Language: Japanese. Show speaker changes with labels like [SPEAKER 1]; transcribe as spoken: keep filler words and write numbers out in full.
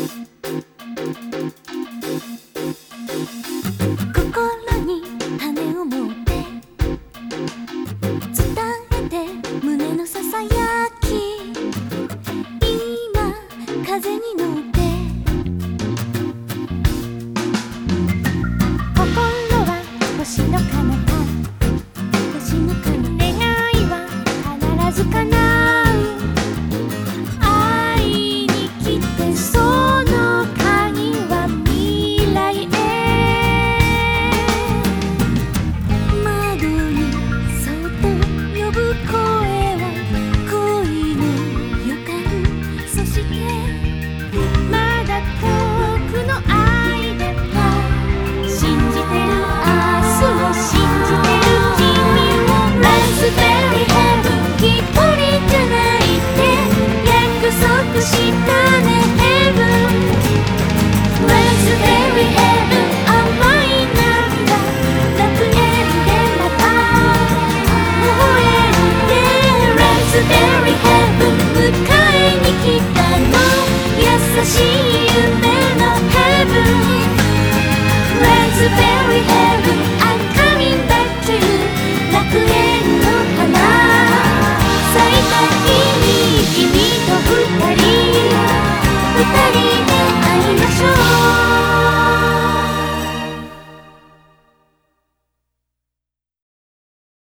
[SPEAKER 1] 心に羽を持って伝えて胸のささやき、今風に乗って心は星の彼方、星の彼方、願いは必ず叶う、会いに来てその鍵は未来へ。窓にそっと呼ぶ声は恋の予感、そしてまだ遠くの愛では信じてる、明日を信じてる君を。 Raspberry Heaven 一人じゃないって約束したね Heaven。 Raspberry Heaven 甘い涙楽園でまた微笑んで Raspberry Heaven 迎えに来たの優しい夢